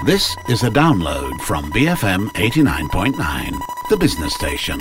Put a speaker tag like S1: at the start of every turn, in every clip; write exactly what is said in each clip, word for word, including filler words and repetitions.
S1: This is a download from B F M eighty-nine point nine, the business station.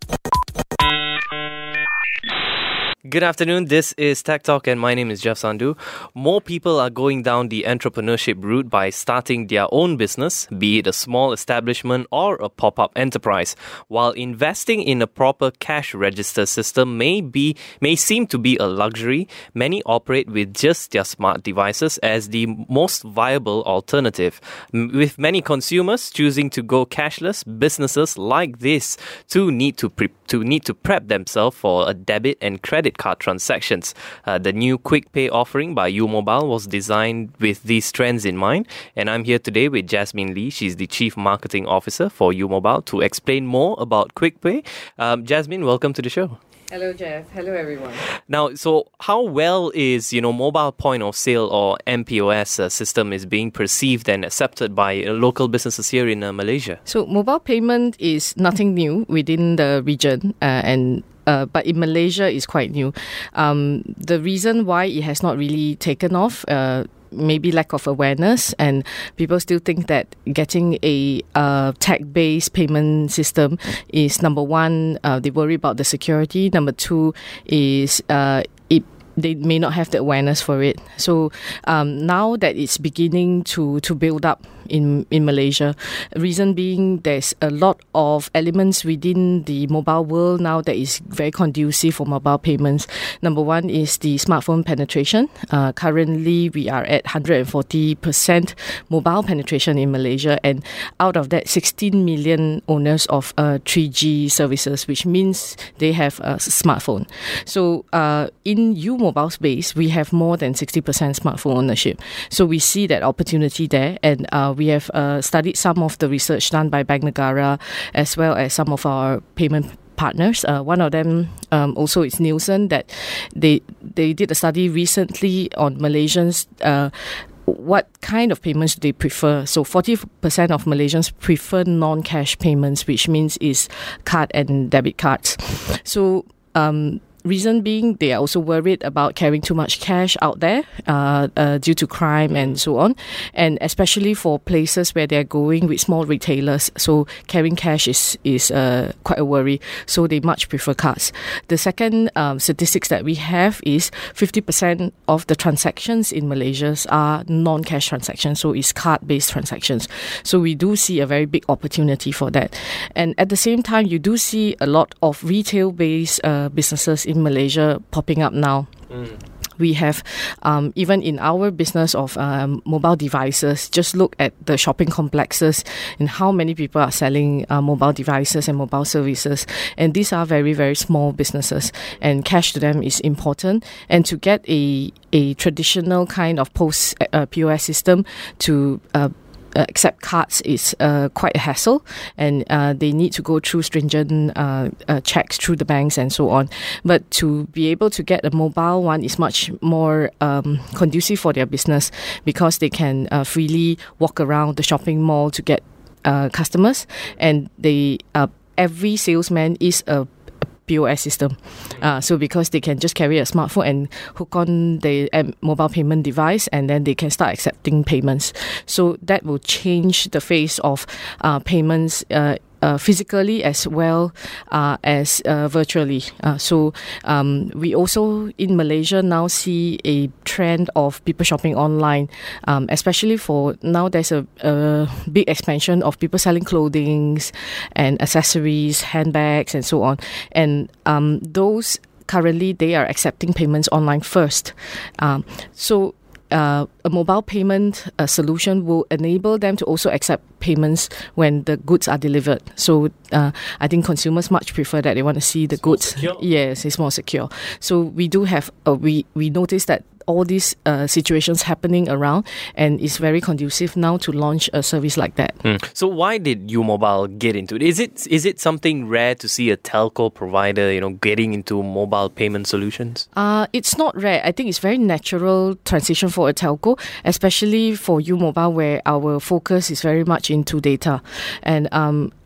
S2: Good afternoon, this is Tech Talk and my name is Jeff Sandhu. More people are going down the entrepreneurship route by starting their own business, be it a small establishment or a pop-up enterprise. While investing in a proper cash register system may be may seem to be a luxury, many operate with just their smart devices as the most viable alternative. With many consumers choosing to go cashless, businesses like this too need to pre- to need to prep themselves for a debit and credit card transactions. Uh, the new Quick Pay offering by U Mobile was designed with these trends in mind, and I'm here today with Jasmine Lee. She's the Chief Marketing Officer for U Mobile to explain more about Quick Pay. Um, Jasmine, welcome to the show.
S3: Hello, Jeff. Hello, everyone.
S2: Now, so how well is, you know, mobile point of sale or M P O S uh, system is being perceived and accepted by uh, local businesses here in uh, Malaysia?
S3: So, mobile payment is nothing new within the region, uh, and Uh, but in Malaysia, it's quite new. Um, the reason why it has not really taken off, uh, maybe lack of awareness, and people still think that getting a uh, tech-based payment system is, number one, uh, they worry about the security. Number two is uh, it they may not have the awareness for it. So um, now that it's beginning to, to build up in in Malaysia, reason being there's a lot of elements within the mobile world now that is very conducive for mobile payments. Number one is the smartphone penetration. Uh, currently, we are at one hundred forty percent mobile penetration in Malaysia, and out of that, sixteen million owners of uh, three G services, which means they have a smartphone. So uh, in U Mobile space, we have more than sixty percent smartphone ownership. So we see that opportunity there, and uh, we have uh, studied some of the research done by Bank Negara as well as some of our payment partners. Uh, one of them um, also is Nielsen, that they they did a study recently on Malaysians. Uh, what kind of payments do they prefer? So forty percent of Malaysians prefer non-cash payments, which means is card and debit cards. So um reason being, they are also worried about carrying too much cash out there uh, uh, due to crime and so on, and especially for places where they're going with small retailers. So carrying cash is is uh, quite a worry. So they much prefer cards. The second um, statistics that we have is fifty percent of the transactions in Malaysia are non-cash transactions, so it's card-based transactions. So we do see a very big opportunity for that. And at the same time, you do see a lot of retail-based uh, businesses in Malaysia popping up now. Mm. We have, um, even in our business of um, mobile devices, just look at the shopping complexes and how many people are selling uh, mobile devices and mobile services. And these are very, very small businesses, and cash to them is important. And to get a, a traditional kind of post uh, P O S system to uh, Uh, accept cards is uh, quite a hassle, and uh, they need to go through stringent uh, uh, checks through the banks and so on. But to be able to get a mobile one is much more um, conducive for their business, because they can uh, freely walk around the shopping mall to get uh, customers, and they uh, every salesman is a P O S system. Uh, so because they can just carry a smartphone and hook on the um, mobile payment device, and then they can start accepting payments. So that will change the face of uh, payments uh, uh, physically as well uh, as uh, virtually. Uh, so um, we also in Malaysia now see a trend of people shopping online, um, especially for now there's a, a big expansion of people selling clothing and accessories, handbags and so on. And um, those currently they are accepting payments online first. Um, so Uh, a mobile payment uh, solution will enable them to also accept payments when the goods are delivered. So uh, I think consumers much prefer that. They want to see the
S2: it's
S3: goods.
S2: More secure.
S3: Yes, it's more secure. So we do have, uh, we, we notice that all these uh, situations happening around, and it's very conducive now to launch a service like that.
S2: Mm. So why did U Mobile get into it? Is it is it something rare to see a telco provider, you know, getting into mobile payment solutions?
S3: Uh, it's not rare. I think it's very natural transition for a telco, especially for U Mobile, where our focus is very much into data. And um,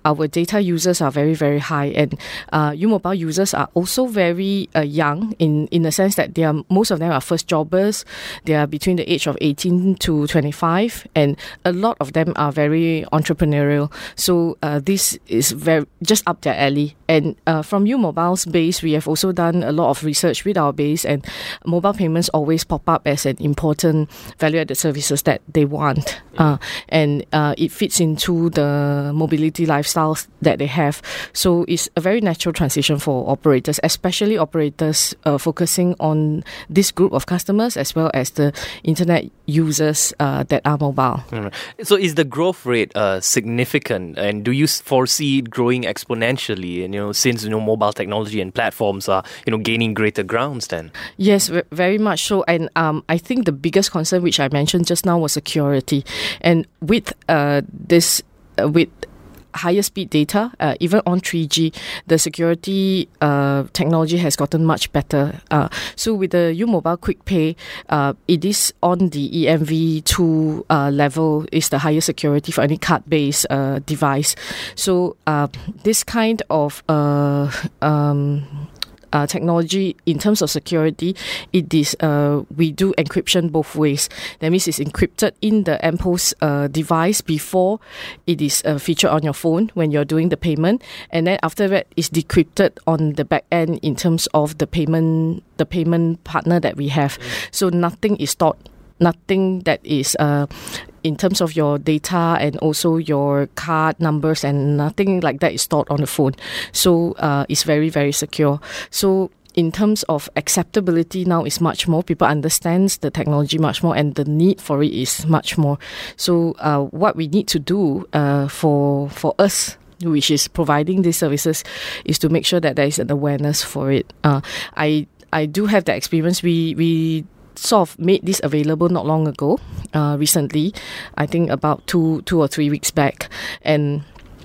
S3: our data users are very, very high, and uh, U Mobile users are also very uh, young in, in the sense that they are, most of them are first jobbers. They are between the age of eighteen to twenty-five, and a lot of them are very entrepreneurial. So uh, this is very just up their alley. And uh, from U Mobile's base, we have also done a lot of research with our base, and mobile payments always pop up as an important value-added services that they want. Uh, and uh, it fits into the mobility lifestyles that they have. So it's a very natural transition for operators, especially operators uh, focusing on this group of customers as well as the internet users uh, that are mobile.
S2: Right. So is the growth rate uh, significant, and do you foresee it growing exponentially? And you know, since you know mobile technology and platforms are you know gaining greater grounds, then
S3: yes, very much so. And um, I think the biggest concern, which I mentioned just now, was security. And with uh, this, uh, with higher speed data, uh, even on three G, the security uh, technology has gotten much better. Uh, so with the U Mobile Quick Pay, uh, it is on the E M V two uh, level, is the highest security for any card-based uh, device. So uh, this kind of uh, um, Uh, technology in terms of security, it is uh, we do encryption both ways. That means it's encrypted in the M P O S uh, device before it is uh, featured on your phone when you're doing the payment, and then after that it's decrypted on the back end in terms of the payment the payment partner that we have. Mm. So nothing is stored, nothing that is uh, in terms of your data and also your card numbers, and nothing like that is stored on the phone. So uh, it's very, very secure. So in terms of acceptability now is much more. People understand the technology much more, and the need for it is much more. So uh, what we need to do uh, for for us, which is providing these services, is to make sure that there is an awareness for it. Uh, I I do have the experience. We we. sort of made this available not long ago, uh, recently, I think about two two or three weeks back, and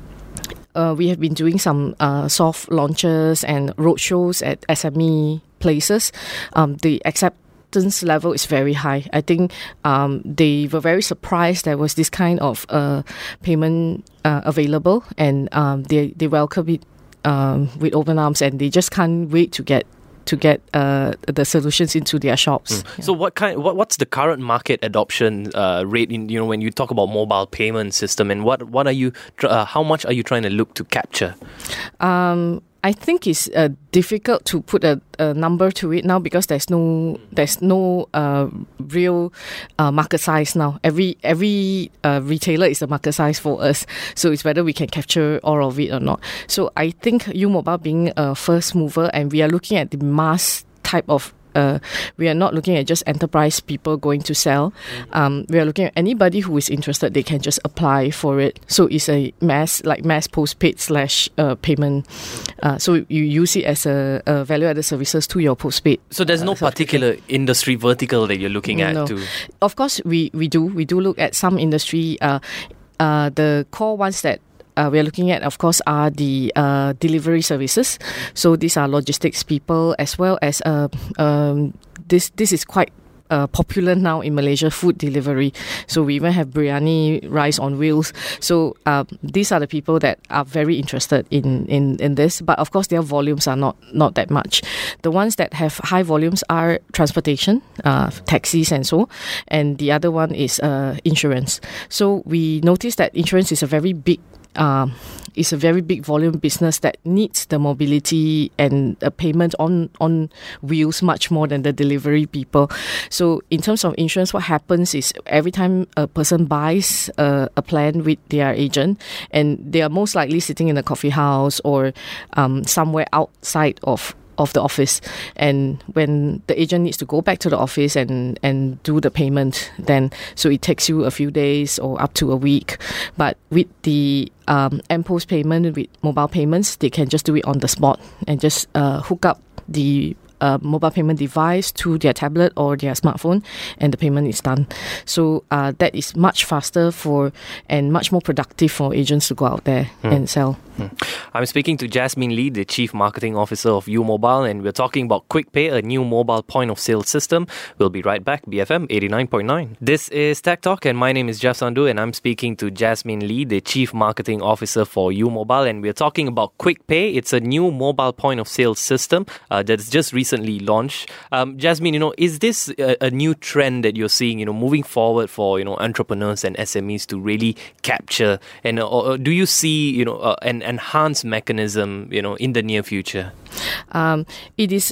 S3: uh, we have been doing some uh, soft launches and roadshows at S M E places. Um, the acceptance level is very high. I think um, they were very surprised there was this kind of uh, payment uh, available, and um, they, they welcome it um, with open arms, and they just can't wait to get to get uh, the solutions into their shops. Mm.
S2: Yeah. So what kind? What, what's the current market adoption uh, rate in you know when you talk about mobile payment system, and what what are you? Uh, how much are you trying to look to capture?
S3: Um, I think it's uh, difficult to put a, a number to it now, because there's no there's no uh, real uh, market size now. Every every uh, retailer is a market size for us, so it's whether we can capture all of it or not. So I think U Mobile being a first mover, and we are looking at the mass type of. Uh, we are not looking at just enterprise people going to sell. Um, we are looking at anybody who is interested. They can just apply for it. So it's a mass, like mass postpaid slash uh, payment. Uh, so you use it as a, a value-added services to your postpaid.
S2: So there's no
S3: uh,
S2: particular industry vertical that you're looking at?
S3: No.
S2: To...
S3: Of course, we, we do. We do look at some industry. Uh, uh, the core ones that Uh, we are looking at, of course, are the uh, delivery services. So these are logistics people, as well as uh, um, this. This is quite uh, popular now in Malaysia, food delivery. So we even have biryani rice on wheels. So uh, these are the people that are very interested in, in, in this. But of course, their volumes are not, not that much. The ones that have high volumes are transportation, uh, taxis and so. And the other one is uh, insurance. So we noticed that insurance is a very big Um, it's a very big volume business that needs the mobility and a payment on, on wheels much more than the delivery people. So in terms of insurance, what happens is every time a person buys a, a plan with their agent, and they are most likely sitting in a coffee house or um, somewhere outside of of the office, and when the agent needs to go back to the office and and do the payment, then so it takes you a few days or up to a week. But with the um, M P O S payment, with mobile payments, they can just do it on the spot and just uh, hook up the uh, mobile payment device to their tablet or their smartphone, and the payment is done. So uh, that is much faster for and much more productive for agents to go out there hmm. and sell.
S2: I'm speaking to Jasmine Lee, the Chief Marketing Officer of U Mobile, and we're talking about QuickPay, a new mobile point of sale system. We'll be right back, B F M eighty-nine point nine. This is Tech Talk, and my name is Jeff Sandhu, and I'm speaking to Jasmine Lee, the Chief Marketing Officer for U Mobile, and we're talking about QuickPay. It's a new mobile point of sale system uh, that's just recently launched. Um, Jasmine, you know, is this a, a new trend that you're seeing, you know, moving forward for, you know, entrepreneurs and S M Es to really capture, and uh, or do you see, you know, uh, an enhanced mechanism, you know, in the near future?
S3: Um, it is.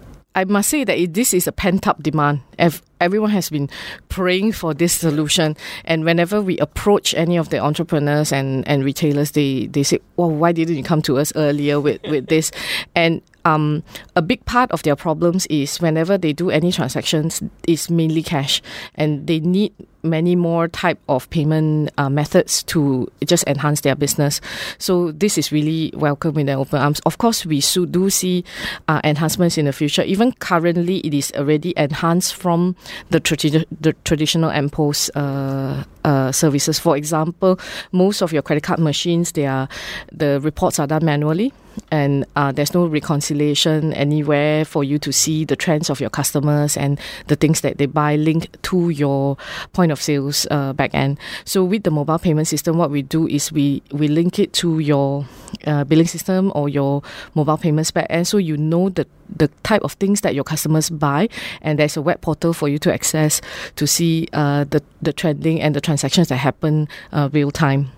S3: I must say that it, this is a pent-up demand. If everyone has been praying for this solution, and whenever we approach any of the entrepreneurs and, and retailers, they, they say, "Well, why didn't you come to us earlier with, with this?" And um, a big part of their problems is whenever they do any transactions, it's mainly cash, and they need many more type of payment uh, methods to just enhance their business. So this is really welcome in the open arms. Of course, we so do see uh, enhancements in the future. Even currently, it is already enhanced from the, tradi- the traditional M P O S uh, uh, services. For example, most of your credit card machines, they are the reports are done manually, and uh, there's no reconciliation anywhere for you to see the trends of your customers and the things that they buy linked to your point of sales uh, back end. So with the mobile payment system, what we do is we, we link it to your uh, billing system or your mobile payments back end, so you know the the type of things that your customers buy, and there's a web portal for you to access to see uh, the, the trending and the transactions that happen uh, real time.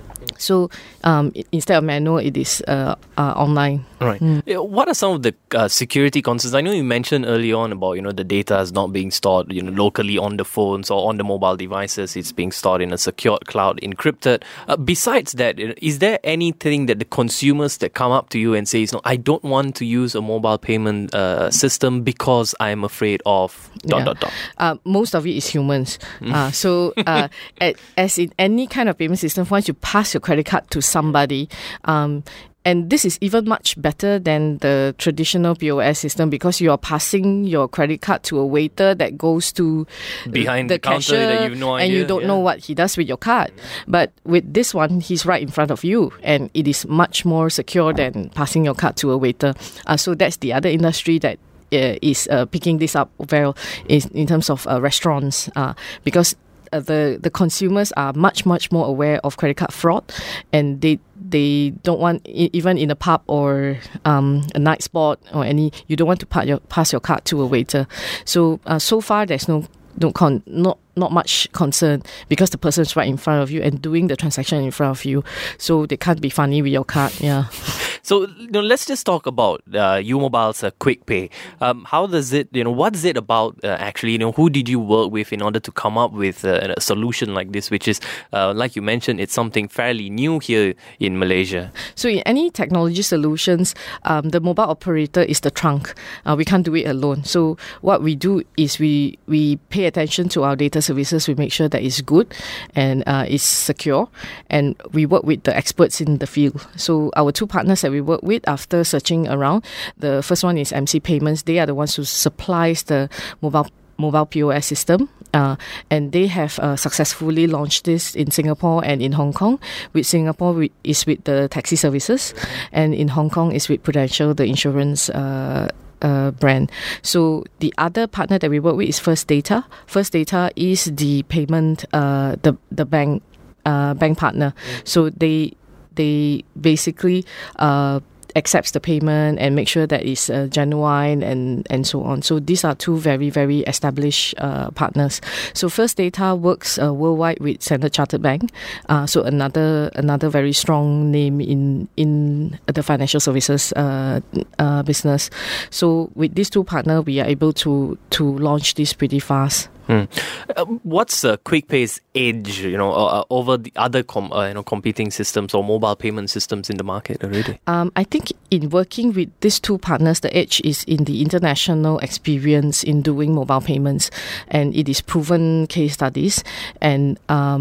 S3: So um, instead of manual, it is uh, uh, online.
S2: Right. Mm. What are some of the uh, security concerns? I know you mentioned early on about, you know, the data is not being stored, you know, locally on the phones or on the mobile devices. It's being stored in a secured cloud, encrypted. Uh, besides that, is there anything that the consumers that come up to you and say, no, I don't want to use a mobile payment uh, system because I'm afraid of dot,
S3: yeah.
S2: dot, dot?
S3: Uh, most of it is humans. Mm. Uh, so uh, at, as in any kind of payment system, once you pass your credit card to somebody, um, and this is even much better than the traditional P O S system, because you are passing your credit card to a waiter that goes to
S2: behind
S3: the,
S2: the counter
S3: cashier,
S2: that you have no idea,
S3: and you don't
S2: yeah.
S3: know what he does with your card. But with this one, he's right in front of you, and it is much more secure than passing your card to a waiter. Uh, so that's the other industry that uh, is uh, picking this up well in, in terms of uh, restaurants, uh, because Uh, the the consumers are much much more aware of credit card fraud, and they they don't want, even in a pub or um, a night spot or any, you don't want to pass your pass your card to a waiter. So uh, so far there's no no con not not much concern, because the person's right in front of you and doing the transaction in front of you, so they can't be funny with your card. Yeah.
S2: So, you know, let's just talk about uh, U Mobile's uh, QuickPay. Um, how does it, you know, what is it about uh, actually? You know, who did you work with in order to come up with uh, a solution like this, which is, uh, like you mentioned, it's something fairly new here in Malaysia?
S3: So in any technology solutions, um, the mobile operator is the trunk. Uh, we can't do it alone. So what we do is we, we pay attention to our data services. We make sure that it's good and uh, it's secure, and we work with the experts in the field. So our two partners that we work with, after searching around, the first one is M C Payments. They are the ones who supplies the mobile mobile P O S system, uh, and they have uh, successfully launched this in Singapore and in Hong Kong. With Singapore, we, is with the taxi services, and in Hong Kong is with Prudential, the insurance uh, uh, brand. So the other partner that we work with is First Data. First Data is the payment, uh, the the bank uh, bank partner. So they they basically uh, accepts the payment and make sure that it's uh, genuine and, and so on. So these are two very, very established uh, partners. So First Data works uh, worldwide with Standard Chartered Bank. Uh, so another another very strong name in in the financial services uh, uh, business. So with these two partners, we are able to to launch this pretty fast.
S2: Hmm. Uh, what's uh, QuickPay's edge, you know, uh, over the other com- uh, you know competing systems or mobile payment systems in the market already?
S3: Um, I think in working with these two partners, the edge is in the international experience in doing mobile payments, and it is proven case studies. And um,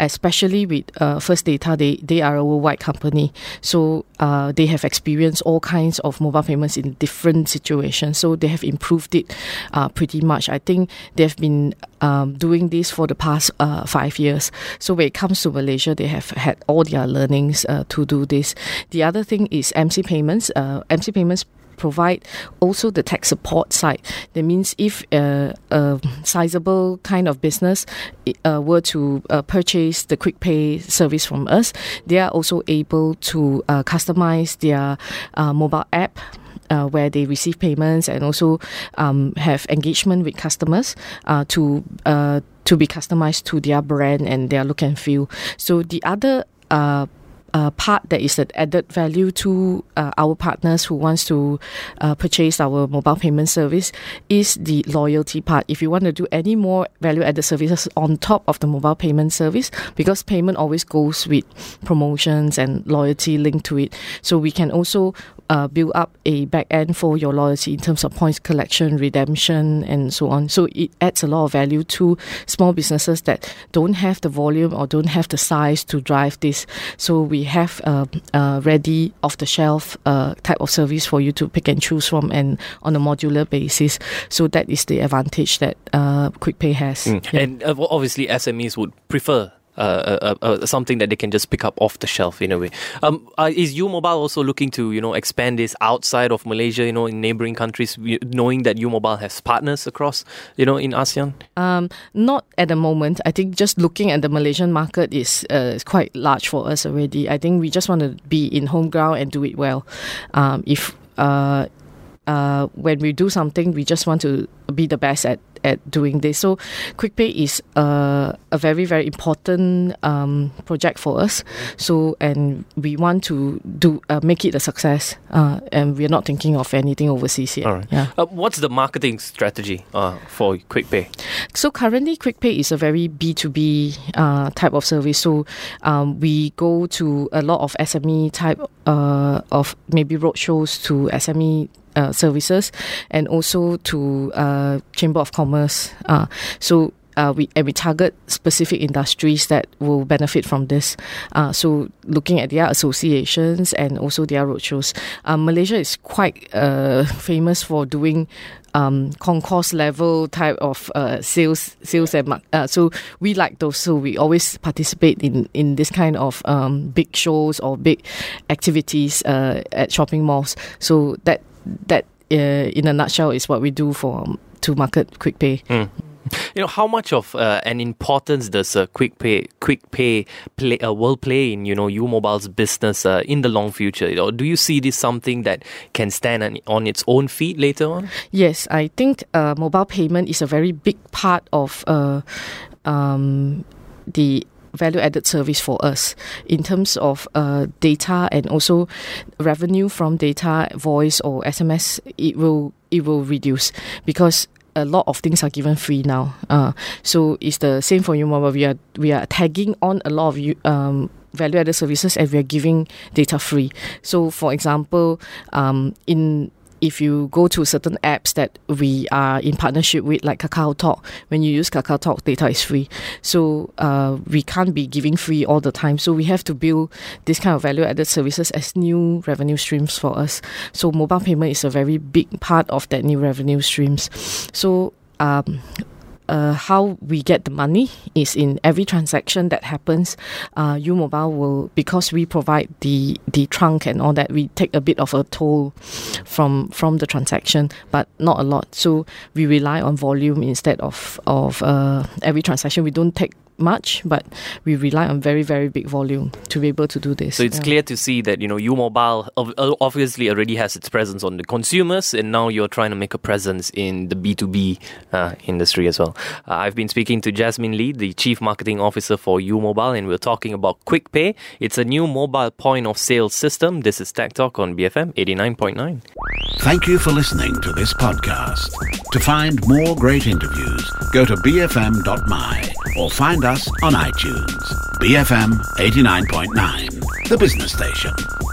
S3: especially with uh, First Data, they, they are a worldwide company. So uh, they have experienced all kinds of mobile payments in different situations. So they have improved it uh, pretty much. I think they've been um, doing this for the past uh, five years. So when it comes to Malaysia, they have had all their learnings uh, to do this. The other thing is M C Payments. Uh, M C Payments provide also the tech support side. That means if uh, a sizable kind of business uh, were to uh, purchase the QuickPay service from us, they are also able to uh, customize their uh, mobile app Uh, where they receive payments and also um, have engagement with customers uh, to uh, to be customized to their brand and their look and feel. So the other uh, Uh, part that is an added value to uh, our partners who wants to uh, purchase our mobile payment service is the loyalty part. If you want to do any more value-added services on top of the mobile payment service, because payment always goes with promotions and loyalty linked to it, so we can also uh, build up a back end for your loyalty in terms of points collection, redemption, and so on. So it adds a lot of value to small businesses that don't have the volume or don't have the size to drive this. So we have a, a ready off-the-shelf uh, type of service for you to pick and choose from, and on a modular basis. So that is the advantage that uh, QuickPay has.
S2: Mm.
S3: Yeah.
S2: And uh, obviously S M Es would prefer Uh, uh, uh, something that they can just pick up off the shelf in a way. Um, uh, is U Mobile also looking to, you know, expand this outside of Malaysia, you know, in neighboring countries, knowing that U Mobile has partners across, you know, in ASEAN?
S3: Um, not at the moment. I think just looking at the Malaysian market is, uh, is quite large for us already. I think we just want to be in home ground and do it well. Um, if uh, uh, when we do something, we just want to be the best at at doing this. So QuickPay is uh, a very, very important um, project for us. So, and we want to do uh, make it a success. Uh, and we're not thinking of anything overseas yet.
S2: All right.
S3: Yeah.
S2: Uh, what's the marketing strategy uh, for QuickPay?
S3: So currently, QuickPay is a very B two B uh, type of service. So um, we go to a lot of S M E type uh, of maybe roadshows to S M E Uh, services, and also to uh, Chamber of Commerce. Uh, so uh, we and we target specific industries that will benefit from this. Uh, so looking at their associations and also their roadshows. Uh, Malaysia is quite uh, famous for doing um, concourse level type of uh, sales, sales and uh, so we like those. So we always participate in in this kind of um, big shows or big activities uh, at shopping malls. So that. That, uh, in a nutshell, is what we do for um, to market QuickPay.
S2: Mm. You know, how much of uh, an importance does uh, QuickPay QuickPay play uh, will play in, you know, U Mobile's business uh, in the long future? Or do you see this something that can stand on, on its own feet later on?
S3: Yes, I think uh, mobile payment is a very big part of uh, um, the value-added service for us in terms of uh, data and also revenue from data, voice or S M S. It will it will reduce because a lot of things are given free now. Uh, so it's the same for U Mobile. We are we are tagging on a lot of um, value-added services and we are giving data free. So for example, um, in if you go to certain apps that we are in partnership with, like KakaoTalk, when you use KakaoTalk, data is free. So uh, we can't be giving free all the time. So we have to build this kind of value-added services as new revenue streams for us. So mobile payment is a very big part of that new revenue streams. So um, Uh, how we get the money is in every transaction that happens. Uh, U Mobile will, because we provide the the trunk and all that, we take a bit of a toll from from the transaction, but not a lot. So we rely on volume instead of of uh, every transaction. We don't take much, but we rely on very, very big volume to be able to do this.
S2: So it's yeah. clear to see that, you know, U Mobile obviously already has its presence on the consumers, and now you're trying to make a presence in the B two B uh, industry as well. Uh, I've been speaking to Jasmine Lee, the Chief Marketing Officer for U Mobile, and we're talking about QuickPay. It's a new mobile point of sale system. This is Tech Talk on B F M eighty-nine point nine.
S1: Thank you for listening to this podcast. To find more great interviews, go to b f m dot m y or find us on iTunes. B F M eighty-nine point nine, the business station.